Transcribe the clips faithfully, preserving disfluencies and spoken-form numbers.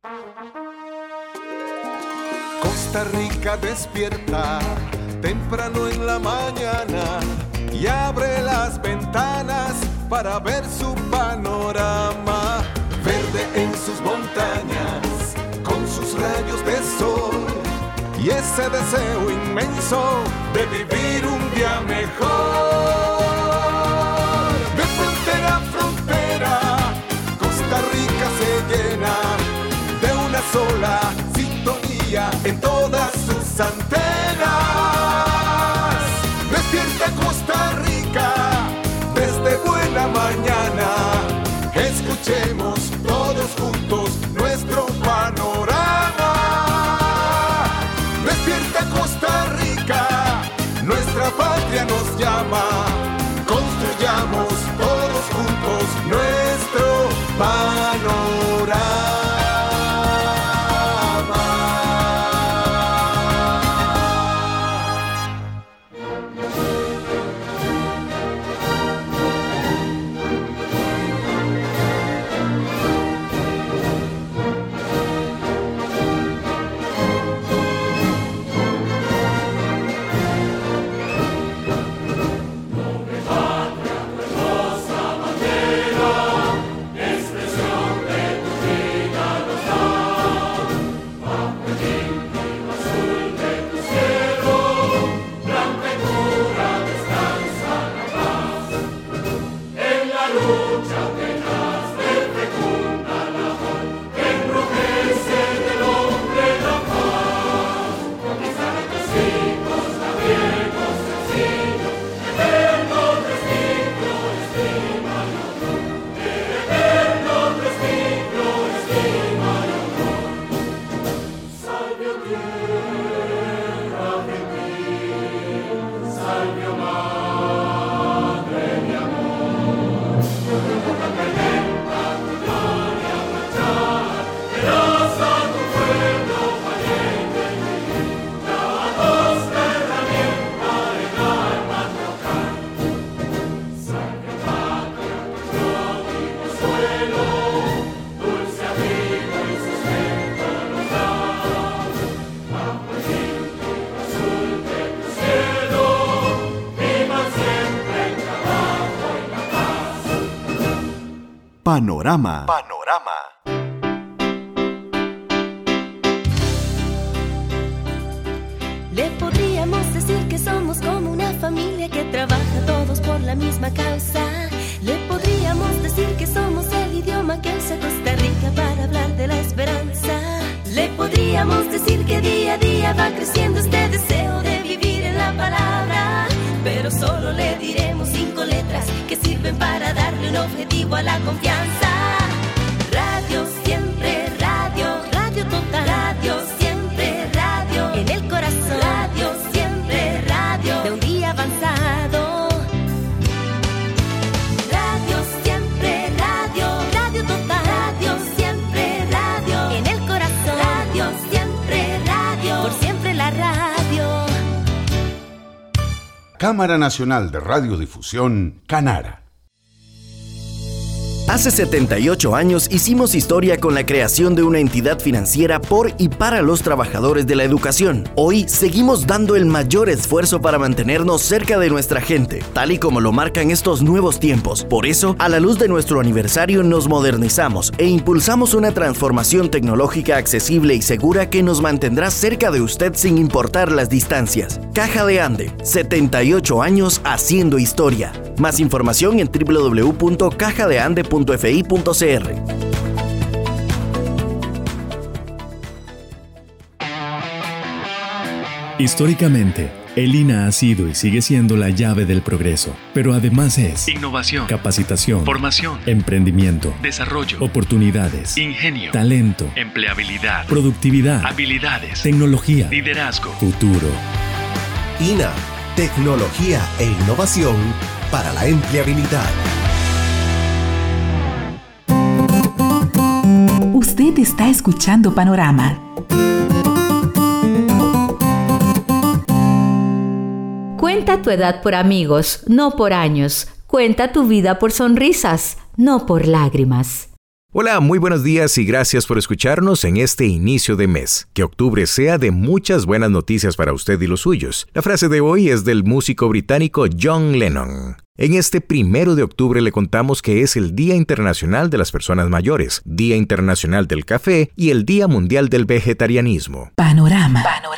Costa Rica despierta temprano en la mañana y abre las ventanas para ver su panorama. Verde en sus montañas, con sus rayos de sol y ese deseo inmenso de vivir un día mejor. De frontera a frontera, Costa Rica se llena de una sola sintonía en todas sus antenas. Despierta Costa Rica desde buena mañana. Escuchemos todos juntos nuestro panorama. Despierta Costa Rica, nuestra patria nos llama. Construyamos todos juntos nuestro panorama. Panorama. Panorama. Le podríamos decir que somos como una familia que trabaja todos por la misma causa. Le podríamos decir que somos el idioma que usa Costa Rica para hablar de la esperanza. Le podríamos decir que día a día va creciendo este deseo de vivir en la palabra. Pero solo le diremos cinco letras que sirven para darle un objetivo a la confianza. Radio siempre, radio, radio total. Radio siempre, radio, en el corazón. Radio siempre, radio, de un día avanzado. Radio siempre, radio, radio total. Radio siempre, radio, en el corazón. Radio siempre, radio, por siempre la radio. Cámara Nacional de Radiodifusión, Canara. Hace setenta y ocho años hicimos historia con la creación de una entidad financiera por y para los trabajadores de la educación. Hoy seguimos dando el mayor esfuerzo para mantenernos cerca de nuestra gente, tal y como lo marcan estos nuevos tiempos. Por eso, a la luz de nuestro aniversario, nos modernizamos e impulsamos una transformación tecnológica accesible y segura que nos mantendrá cerca de usted sin importar las distancias. Caja de Ande, setenta y ocho años haciendo historia. Más información en doble u doble u doble u punto caja de ande punto f i punto c r. Históricamente, el I N A ha sido y sigue siendo la llave del progreso, pero además es innovación, capacitación, formación, emprendimiento, desarrollo, oportunidades, ingenio, talento, empleabilidad, productividad, habilidades, tecnología, liderazgo, futuro. I N A, tecnología e innovación para la empleabilidad. Usted está escuchando Panorama. Cuenta tu edad por amigos, no por años. Cuenta tu vida por sonrisas, no por lágrimas. Hola, muy buenos días y gracias por escucharnos en este inicio de mes. Que octubre sea de muchas buenas noticias para usted y los suyos. La frase de hoy es del músico británico John Lennon. En este primero de octubre le contamos que es el Día Internacional de las Personas Mayores, Día Internacional del Café y el Día Mundial del Vegetarianismo. Panorama. Panorama.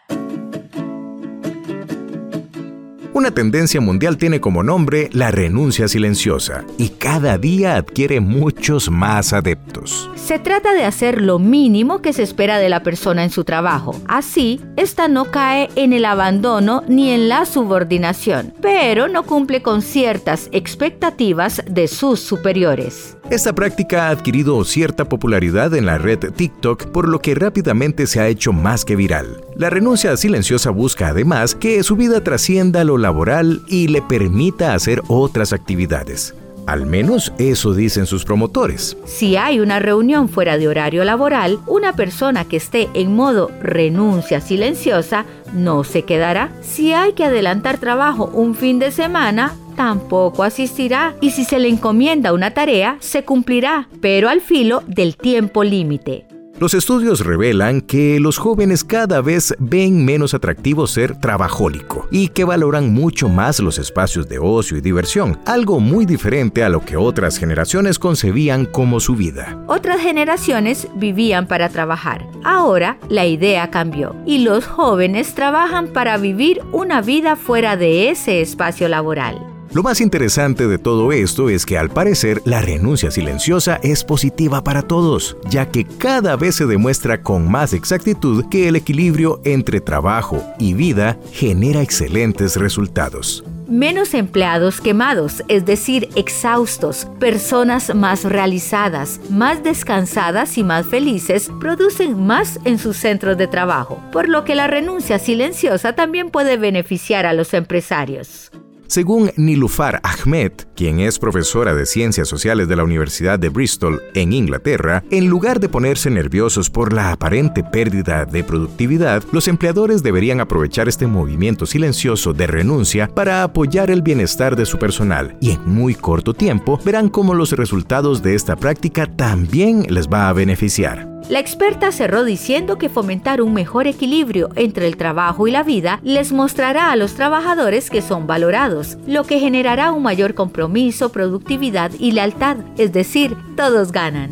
Una tendencia mundial tiene como nombre la renuncia silenciosa y cada día adquiere muchos más adeptos. Se trata de hacer lo mínimo que se espera de la persona en su trabajo. Así, esta no cae en el abandono ni en la subordinación, pero no cumple con ciertas expectativas de sus superiores. Esta práctica ha adquirido cierta popularidad en la red TikTok, por lo que rápidamente se ha hecho más que viral. La renuncia silenciosa busca además que su vida trascienda lo laboral y le permita hacer otras actividades. Al menos eso dicen sus promotores. Si hay una reunión fuera de horario laboral, una persona que esté en modo renuncia silenciosa no se quedará. Si hay que adelantar trabajo un fin de semana, tampoco asistirá. Y si se le encomienda una tarea, se cumplirá, pero al filo del tiempo límite. Los estudios revelan que los jóvenes cada vez ven menos atractivo ser trabajólico y que valoran mucho más los espacios de ocio y diversión, algo muy diferente a lo que otras generaciones concebían como su vida. Otras generaciones vivían para trabajar. Ahora la idea cambió y los jóvenes trabajan para vivir una vida fuera de ese espacio laboral. Lo más interesante de todo esto es que al parecer la renuncia silenciosa es positiva para todos, ya que cada vez se demuestra con más exactitud que el equilibrio entre trabajo y vida genera excelentes resultados. Menos empleados quemados, es decir, exhaustos, personas más realizadas, más descansadas y más felices, producen más en sus centros de trabajo, por lo que la renuncia silenciosa también puede beneficiar a los empresarios. Según Nilufar Ahmed, quien es profesora de Ciencias Sociales de la Universidad de Bristol, en Inglaterra, en lugar de ponerse nerviosos por la aparente pérdida de productividad, los empleadores deberían aprovechar este movimiento silencioso de renuncia para apoyar el bienestar de su personal y en muy corto tiempo verán cómo los resultados de esta práctica también les va a beneficiar. La experta cerró diciendo que fomentar un mejor equilibrio entre el trabajo y la vida les mostrará a los trabajadores que son valorados, lo que generará un mayor compromiso, productividad y lealtad, es decir, todos ganan.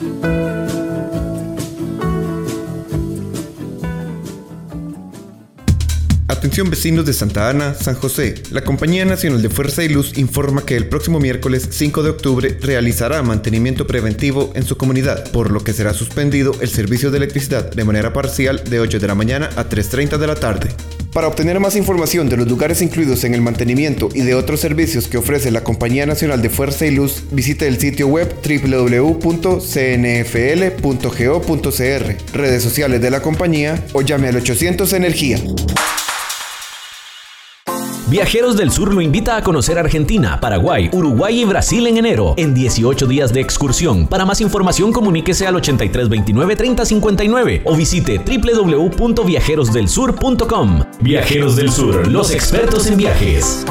Atención vecinos de Santa Ana, San José. La Compañía Nacional de Fuerza y Luz informa que el próximo miércoles cinco de octubre realizará mantenimiento preventivo en su comunidad, por lo que será suspendido el servicio de electricidad de manera parcial de ocho de la mañana a tres treinta de la tarde. Para obtener más información de los lugares incluidos en el mantenimiento y de otros servicios que ofrece la Compañía Nacional de Fuerza y Luz, visite el sitio web doble u doble u doble u punto c n f l punto go punto c r, redes sociales de la compañía o llame al ochocientos Energía. Viajeros del Sur lo invita a conocer Argentina, Paraguay, Uruguay y Brasil en enero, en dieciocho días de excursión. Para más información, comuníquese al ochenta y tres veintinueve treinta cincuenta y nueve o visite doble u doble u doble u punto viajeros del sur punto com. Viajeros del Sur, los expertos en viajes.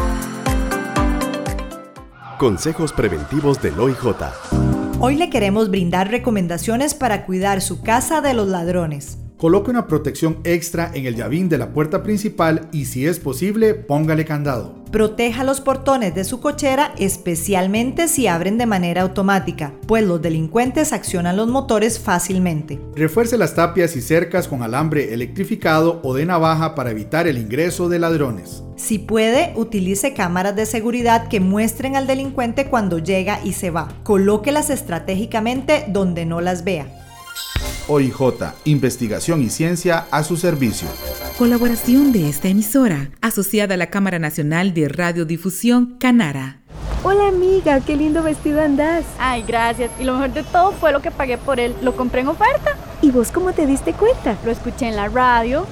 Consejos preventivos del O I J. Hoy le queremos brindar recomendaciones para cuidar su casa de los ladrones. Coloque una protección extra en el llavín de la puerta principal y, si es posible, póngale candado. Proteja los portones de su cochera, especialmente si abren de manera automática, pues los delincuentes accionan los motores fácilmente. Refuerce las tapias y cercas con alambre electrificado o de navaja para evitar el ingreso de ladrones. Si puede, utilice cámaras de seguridad que muestren al delincuente cuando llega y se va. Colóquelas estratégicamente donde no las vea. O I J, investigación y ciencia a su servicio. Colaboración de esta emisora, asociada a la Cámara Nacional de Radiodifusión, Canara. Hola amiga, qué lindo vestido andás. Ay, gracias. Y lo mejor de todo fue lo que pagué por él. Lo compré en oferta. ¿Y vos cómo te diste cuenta? Lo escuché en la radio.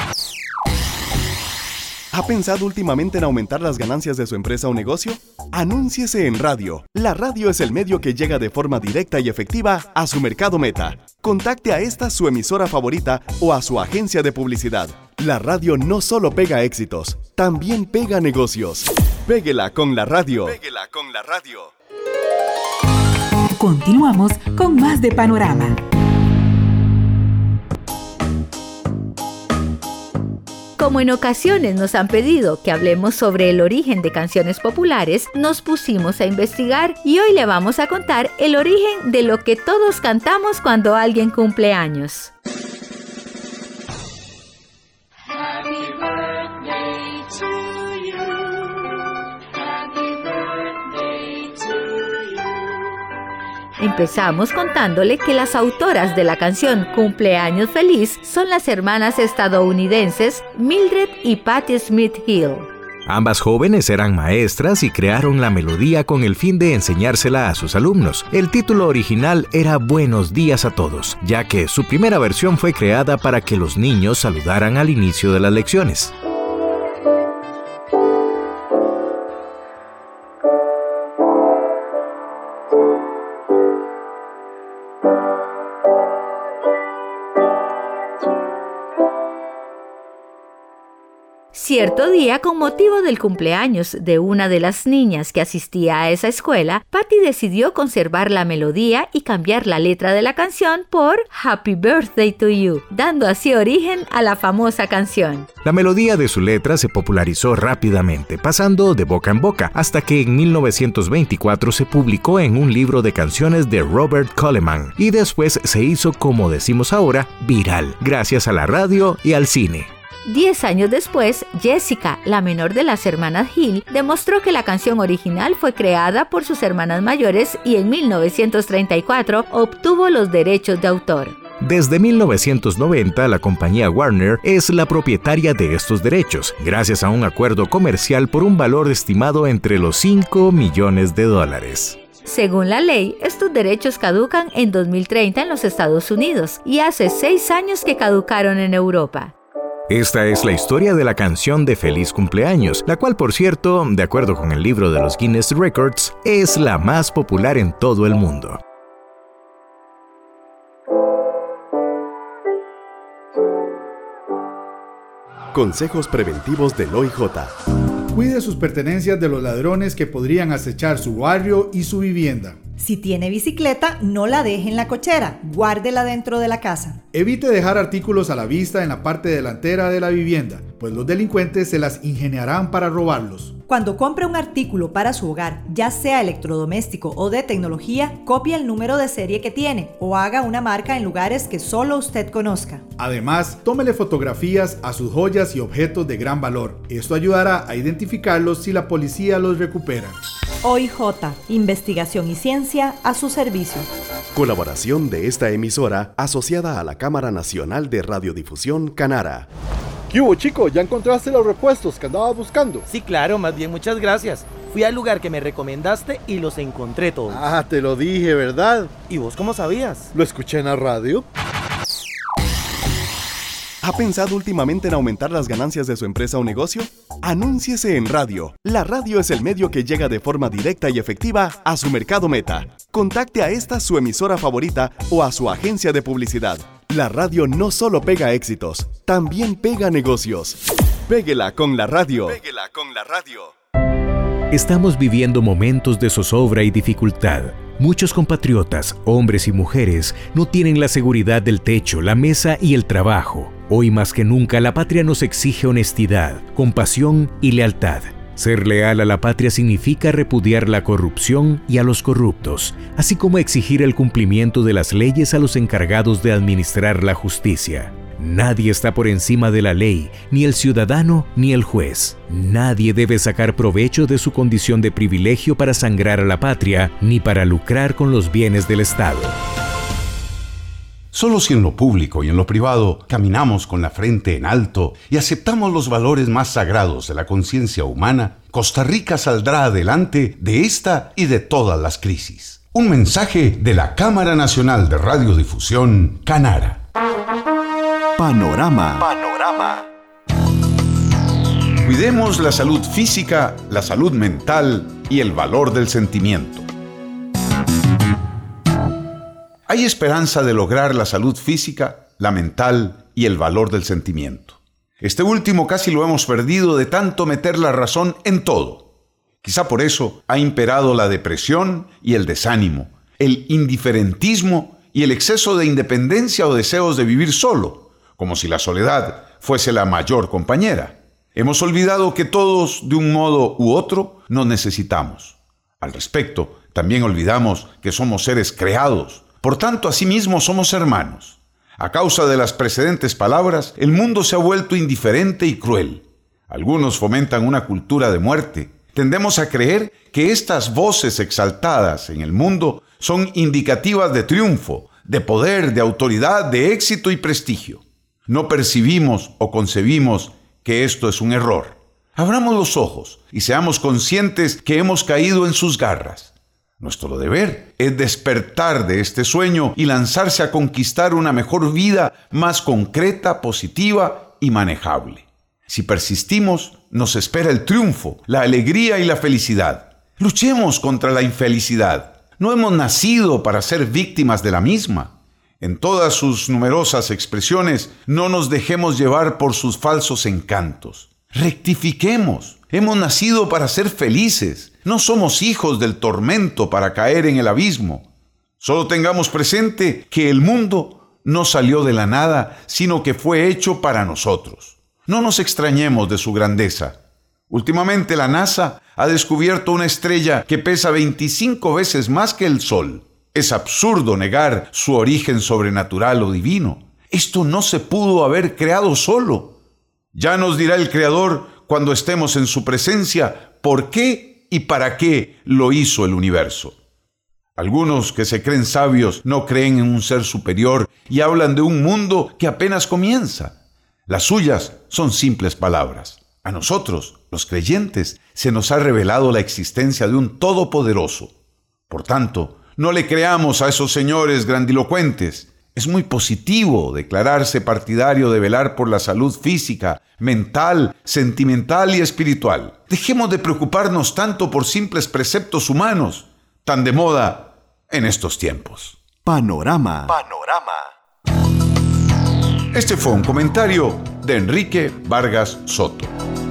¿Ha pensado últimamente en aumentar las ganancias de su empresa o negocio? Anúnciese en radio. La radio es el medio que llega de forma directa y efectiva a su mercado meta. Contacte a esta su emisora favorita o a su agencia de publicidad. La radio no solo pega éxitos, también pega negocios. Péguela con la radio. Péguela con la radio. Continuamos con más de Panorama. Como en ocasiones nos han pedido que hablemos sobre el origen de canciones populares, nos pusimos a investigar y hoy le vamos a contar el origen de lo que todos cantamos cuando alguien cumple años. Happy birthday to you. Happy birthday to you. Empezamos contándole que las autoras de la canción Cumpleaños Feliz son las hermanas estadounidenses Mildred y Patti Smith Hill. Ambas jóvenes eran maestras y crearon la melodía con el fin de enseñársela a sus alumnos. El título original era Buenos días a todos, ya que su primera versión fue creada para que los niños saludaran al inicio de las lecciones. Cierto día, con motivo del cumpleaños de una de las niñas que asistía a esa escuela, Patti decidió conservar la melodía y cambiar la letra de la canción por Happy Birthday to You, dando así origen a la famosa canción. La melodía de su letra se popularizó rápidamente, pasando de boca en boca, hasta que en mil novecientos veinticuatro se publicó en un libro de canciones de Robert Coleman y después se hizo, como decimos ahora, viral, gracias a la radio y al cine. Diez años después, Jessica, la menor de las hermanas Hill, demostró que la canción original fue creada por sus hermanas mayores y en mil novecientos treinta y cuatro obtuvo los derechos de autor. Desde mil novecientos noventa, la compañía Warner es la propietaria de estos derechos, gracias a un acuerdo comercial por un valor estimado entre los cinco millones de dólares. Según la ley, estos derechos caducan en dos mil treinta en los Estados Unidos y hace seis años que caducaron en Europa. Esta es la historia de la canción de Feliz Cumpleaños, la cual, por cierto, de acuerdo con el libro de los Guinness Records, es la más popular en todo el mundo. Consejos preventivos del O I J. Cuide sus pertenencias de los ladrones que podrían acechar su barrio y su vivienda. Si tiene bicicleta, no la deje en la cochera, guárdela dentro de la casa. Evite dejar artículos a la vista en la parte delantera de la vivienda, pues los delincuentes se las ingeniarán para robarlos. Cuando compre un artículo para su hogar, ya sea electrodoméstico o de tecnología, copie el número de serie que tiene o haga una marca en lugares que solo usted conozca. Además, tómele fotografías a sus joyas y objetos de gran valor. Esto ayudará a identificarlos si la policía los recupera. O I J, investigación y ciencia a su servicio. Colaboración de esta emisora asociada a la Cámara Nacional de Radiodifusión Canara. ¿Qué hubo, chico? ¿Ya encontraste los repuestos que andabas buscando? Sí, claro, más bien muchas gracias. Fui al lugar que me recomendaste y los encontré todos. Ah, te lo dije, ¿verdad? ¿Y vos cómo sabías? Lo escuché en la radio. ¿Ha pensado últimamente en aumentar las ganancias de su empresa o negocio? Anúnciese en radio. La radio es el medio que llega de forma directa y efectiva a su mercado meta. Contacte a esta su emisora favorita o a su agencia de publicidad. La radio no solo pega éxitos, también pega negocios. Péguela con la radio. Péguela con la radio. Estamos viviendo momentos de zozobra y dificultad. Muchos compatriotas, hombres y mujeres, no tienen la seguridad del techo, la mesa y el trabajo. Hoy más que nunca, la patria nos exige honestidad, compasión y lealtad. Ser leal a la patria significa repudiar la corrupción y a los corruptos, así como exigir el cumplimiento de las leyes a los encargados de administrar la justicia. Nadie está por encima de la ley, ni el ciudadano ni el juez. Nadie debe sacar provecho de su condición de privilegio para sangrar a la patria, ni para lucrar con los bienes del Estado. Solo si en lo público y en lo privado caminamos con la frente en alto y aceptamos los valores más sagrados de la conciencia humana, Costa Rica saldrá adelante de esta y de todas las crisis. Un mensaje de la Cámara Nacional de Radiodifusión, Canara. Panorama. Panorama. Cuidemos la salud física, la salud mental y el valor del sentimiento. Hay esperanza de lograr la salud física, la mental y el valor del sentimiento. Este último casi lo hemos perdido de tanto meter la razón en todo. Quizá por eso ha imperado la depresión y el desánimo, el indiferentismo y el exceso de independencia o deseos de vivir solo, como si la soledad fuese la mayor compañera. Hemos olvidado que todos, de un modo u otro, nos necesitamos. Al respecto, también olvidamos que somos seres creados, por tanto, asimismo somos hermanos. A causa de las precedentes palabras, el mundo se ha vuelto indiferente y cruel. Algunos fomentan una cultura de muerte. Tendemos a creer que estas voces exaltadas en el mundo son indicativas de triunfo, de poder, de autoridad, de éxito y prestigio. No percibimos o concebimos que esto es un error. Abramos los ojos y seamos conscientes que hemos caído en sus garras. Nuestro deber es despertar de este sueño y lanzarse a conquistar una mejor vida más concreta, positiva y manejable. Si persistimos, nos espera el triunfo, la alegría y la felicidad. Luchemos contra la infelicidad. No hemos nacido para ser víctimas de la misma. En todas sus numerosas expresiones, no nos dejemos llevar por sus falsos encantos. Rectifiquemos. Hemos nacido para ser felices. No somos hijos del tormento para caer en el abismo. Solo tengamos presente que el mundo no salió de la nada, sino que fue hecho para nosotros. No nos extrañemos de su grandeza. Últimamente la NASA ha descubierto una estrella que pesa veinticinco veces más que el Sol. Es absurdo negar su origen sobrenatural o divino. Esto no se pudo haber creado solo. Ya nos dirá el Creador cuando estemos en su presencia por qué y para qué lo hizo el universo. Algunos que se creen sabios no creen en un ser superior y hablan de un mundo que apenas comienza. Las suyas son simples palabras. A nosotros, los creyentes, se nos ha revelado la existencia de un Todopoderoso. Por tanto, no le creamos a esos señores grandilocuentes. Es muy positivo declararse partidario de velar por la salud física, mental, sentimental y espiritual. Dejemos de preocuparnos tanto por simples preceptos humanos, tan de moda en estos tiempos. Panorama. Panorama. Este fue un comentario de Enrique Vargas Soto.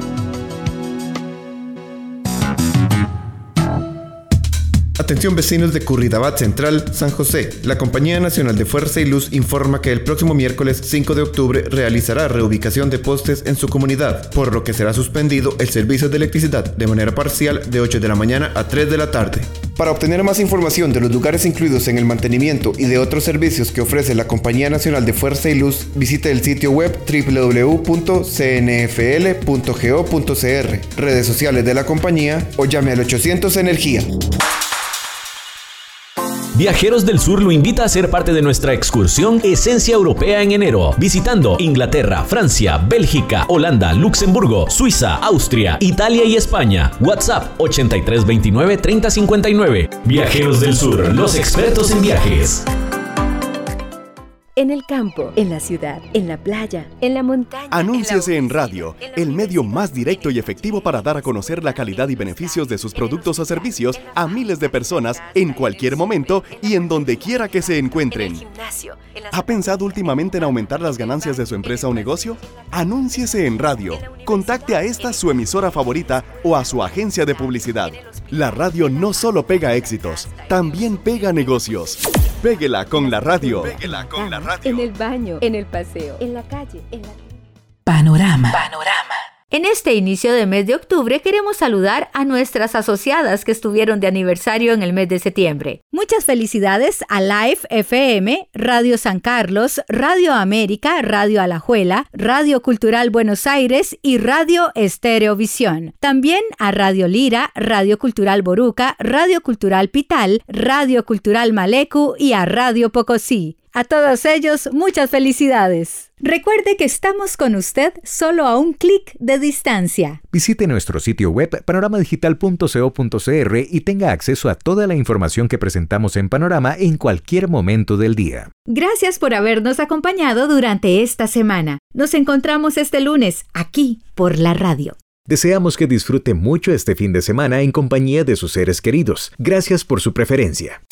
Atención vecinos de Curridabat Central, San José. La Compañía Nacional de Fuerza y Luz informa que el próximo miércoles cinco de octubre realizará reubicación de postes en su comunidad, por lo que será suspendido el servicio de electricidad de manera parcial de ocho de la mañana a tres de la tarde. Para obtener más información de los lugares incluidos en el mantenimiento y de otros servicios que ofrece la Compañía Nacional de Fuerza y Luz, visite el sitio web doble u doble u doble u punto c n f l punto go punto c r, redes sociales de la compañía o llame al ochocientos Energía. Viajeros del Sur lo invita a ser parte de nuestra excursión Esencia Europea en enero, visitando Inglaterra, Francia, Bélgica, Holanda, Luxemburgo, Suiza, Austria, Italia y España. WhatsApp ochenta y tres veintinueve treinta cincuenta y nueve. Viajeros del Sur, los expertos en viajes. En el campo, en la ciudad, en la playa, en la montaña. Anúnciese en radio, el medio más directo y efectivo para dar a conocer la calidad y beneficios de sus productos o servicios a miles de personas en cualquier momento y en donde quiera que se encuentren. ¿Ha pensado últimamente en aumentar las ganancias de su empresa o negocio? Anúnciese en radio. Contacte a esta su emisora favorita o a su agencia de publicidad. La radio no solo pega éxitos, también pega negocios. Péguela con la radio. Péguela con la radio. En el baño, en el paseo, en la calle, en la... Panorama. Panorama. En este inicio de mes de octubre queremos saludar a nuestras asociadas que estuvieron de aniversario en el mes de septiembre. Muchas felicidades a Life F M, Radio San Carlos, Radio América, Radio Alajuela, Radio Cultural Buenos Aires y Radio Estereovisión. También a Radio Lira, Radio Cultural Boruca, Radio Cultural Pital, Radio Cultural Malecu y a Radio Pocosí. A todos ellos, muchas felicidades. Recuerde que estamos con usted solo a un clic de distancia. Visite nuestro sitio web panorama digital punto co punto c r y tenga acceso a toda la información que presentamos en Panorama en cualquier momento del día. Gracias por habernos acompañado durante esta semana. Nos encontramos este lunes, aquí, por la radio. Deseamos que disfrute mucho este fin de semana en compañía de sus seres queridos. Gracias por su preferencia.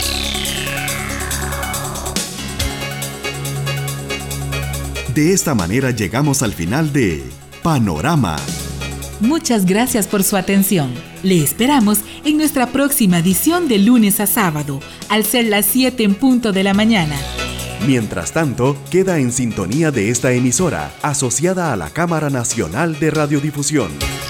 De esta manera llegamos al final de Panorama. Muchas gracias por su atención. Le esperamos en nuestra próxima edición de lunes a sábado, al ser las siete en punto de la mañana. Mientras tanto, queda en sintonía de esta emisora, asociada a la Cámara Nacional de Radiodifusión.